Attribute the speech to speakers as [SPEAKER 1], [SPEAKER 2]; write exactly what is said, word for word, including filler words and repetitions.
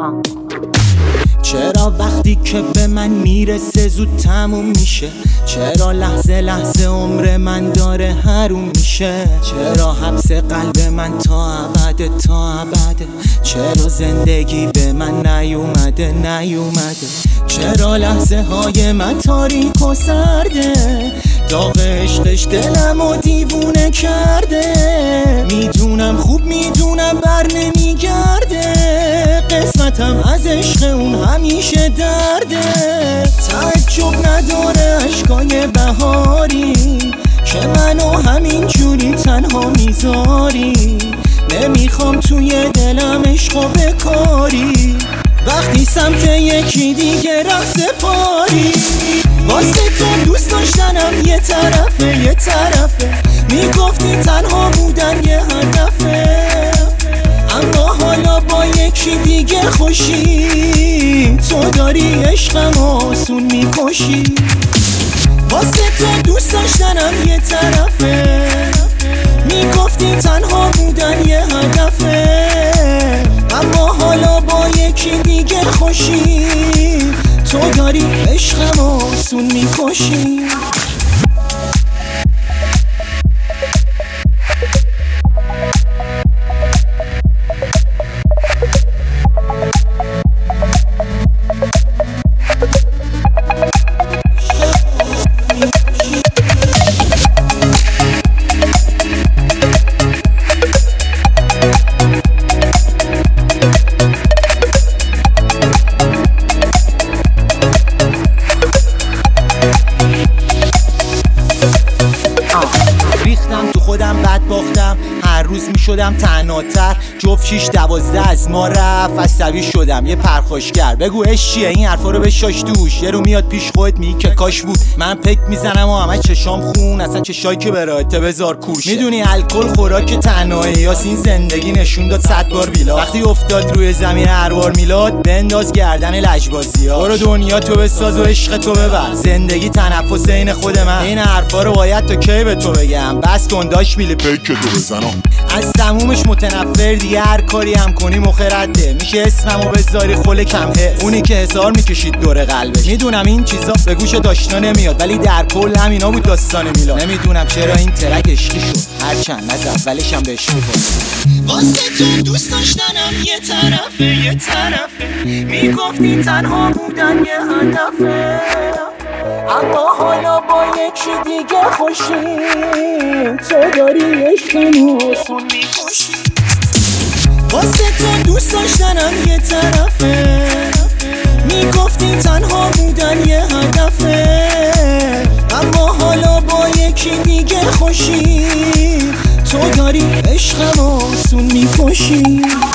[SPEAKER 1] چرا وقتی که به من میرسه زود تموم میشه؟ چرا لحظه لحظه عمر من داره حروم میشه؟ چرا حبس قلب من تا ابد تا ابده؟ چرا زندگی به من نیومده نیومده؟ چرا لحظه های من تاریک و سرده؟ داغ عشقش دلم و دیوونه کرده. میدونم خوب میدونم بر نمیگرده، قسمتم از عشق اون همیشه درده. تعجب نداره اشکای بهاری که منو همین جوری تنها میذاری. نمیخوام توی دلم عشقو بکاری وقتی سمت یکی دیگه رفت سپاری. واسه تو دوست داشتنم یه طرفه یه طرفه، میگفتی تنها بودن یه هدفه، اما حالا با یکی دیگه خوشی. تو داری عشقم آسون میکشی. واسه تو دوست داشتنم یه طرفه، میگفتی تنها بودن یه هدفه، اما حالا با یکی دیگه خوشی. تو داری عشقم آسون میکشی. ریختم تو خودم بد باختم، هر روز می شدم تنهاتر. جفت شیش دوازده از ما رفت، عصبی شدم یه پرخاشگر. بگو اش چیه این حرفا رو بشاش دوش. یه رو میاد پیش خودت می که کاش بود. من پک میزنم و همه چشام خون، اصلا چشایی که براته بذار کورشه. میدونی الکل خوراک تنهایی یاس، این زندگی نشون داد صد بار بیلا. وقتی افتاد روی زمین هر بار میلاد، بنداز گردن لجبازی‌ها. برو دنیا تو بساز و عشق تو ببر، زندگی تنفس این خود من. این حرفا رو باید تا کی به تو بگم؟ بس کن داش میله پیک تو بزنم. از تمومش متنفر دیگه، هر کاری هم کنی مخرده. میشه اسممو بذاری خل کم حس، اونی که حسار میکشید دور قلبش. میدونم این چیزا به گوش داشتنا نمیاد، ولی در کل همینا بود داستان میلاد. نمیدونم چرا این ترک عشقی شد، هرچند از اولش هم بهش میخورد. واسه تو دوست داشتنم یه طرفه یه طرفه، میگفتی تنها بودن یه هدفه، اما حالا با یکی دیگه خوشی. تو داری عشقم آسون میکشی. واسه تو دوست داشتنم یه طرفه، میگفتی تنها بودن یه هدفه، اما حالا با یکی دیگه خوشی. تو داری عشقم آسون میکشی.